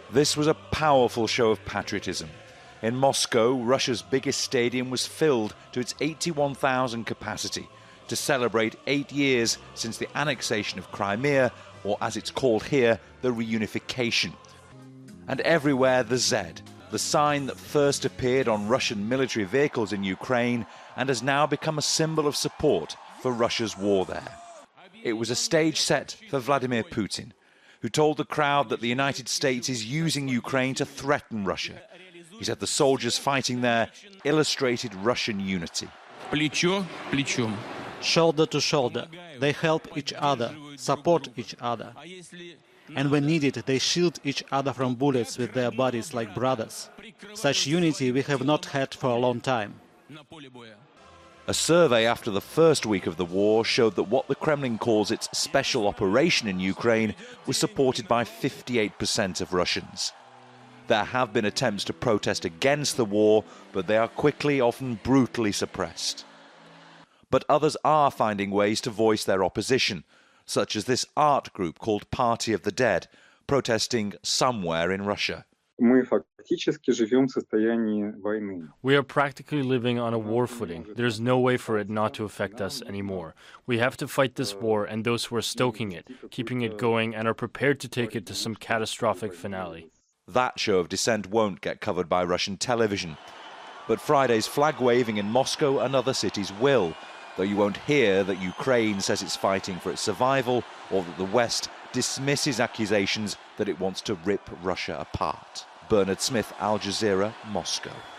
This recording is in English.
This was a powerful show of patriotism. In Moscow, Russia's biggest stadium was filled to its 81,000 capacity to celebrate 8 years since the annexation of Crimea, or as it's called here, the reunification. And everywhere the Z, the sign that first appeared on Russian military vehicles in Ukraine and has now become a symbol of support for Russia's war there. It was a stage set for Vladimir Putin, who told the crowd that the United States is using Ukraine to threaten Russia. He said the soldiers fighting there illustrated Russian unity. Плечо к плечу. Shoulder to shoulder, they help each other, support each other. And when needed, they shield each other from bullets with their bodies like brothers. Such unity we have not had for a long time. A survey after the first week of the war showed that what the Kremlin calls its special operation in Ukraine was supported by 58% of Russians. There have been attempts to protest against the war, but they are quickly, often brutally suppressed. But others are finding ways to voice their opposition, such as this art group called Party of the Dead, protesting somewhere in Russia. We are practically living on a war footing. There's no way for it not to affect us anymore. We have to fight this war and those who are stoking it, keeping it going, and are prepared to take it to some catastrophic finale. That show of dissent won't get covered by Russian television. But Friday's flag waving in Moscow and other cities will, though you won't hear that Ukraine says it's fighting for its survival or that the West dismisses accusations that it wants to rip Russia apart. Bernard Smith, Al Jazeera, Moscow.